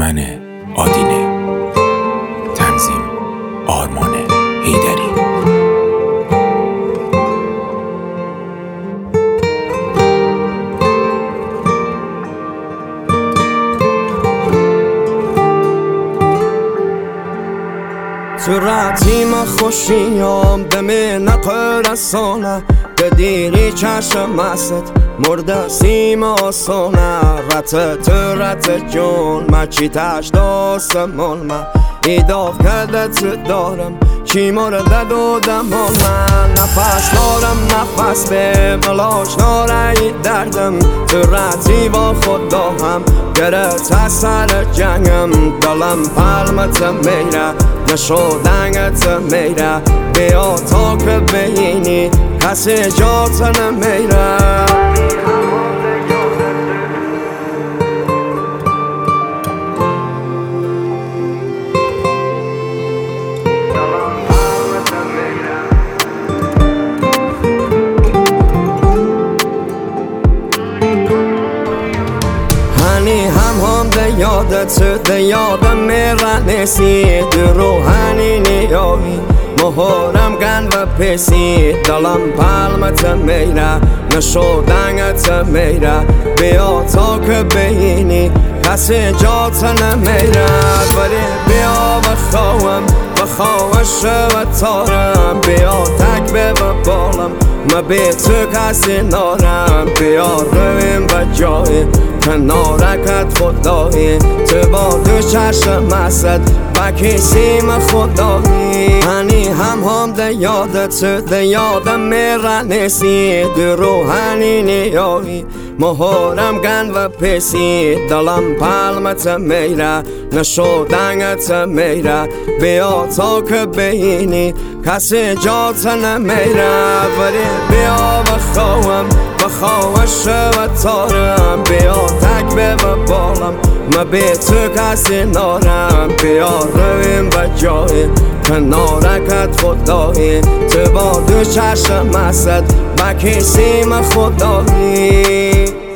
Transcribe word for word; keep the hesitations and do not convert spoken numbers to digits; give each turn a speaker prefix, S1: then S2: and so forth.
S1: انجمن آدینه. تنظیم آرمان حیدری.
S2: تو رتیم خوشیام به من نقرسانه به دیری چشم مست مرده سیم آسانه رت تو رت جون ما چی تشتا سمال ما ایداف کدت دارم چی مرده دودم من نفس دارم نفس به ملاش ناره دردم تو رتی با خدا هم گرت سر جنگم دلم پلمت میره نشودنگت میره بیا تا که بینی کسی جات نمیره هنی هم هم ده یادت ده یادم میرنسی در روحانی نیایی مهارم گن و پیسی دلم پلمت میره نشودنگت میره بیا تا که بینی کسی جات نمیره ولی بیا بخواهم بخواهش و تارم بیا تک به بالم ما به تو کسی نارم بیا رویم به جایی کنارکت خدایی تو با دو چشم مسد و کسیم خدایی هنی هم هم ده یادت ده یادم میرنسی در روحانی نیایی مهارم گن و پیسی دلم پلمت میره نشودنگت میره بیا تا که بینی کسی جات نمیره ولی بیا بخواهم بخواهش و تارم بیا تک به بالم ما به تو کسی نارم بیا رویم به جایی کنارکت خدایی تو با دو چشم مسد و کسیم خدایی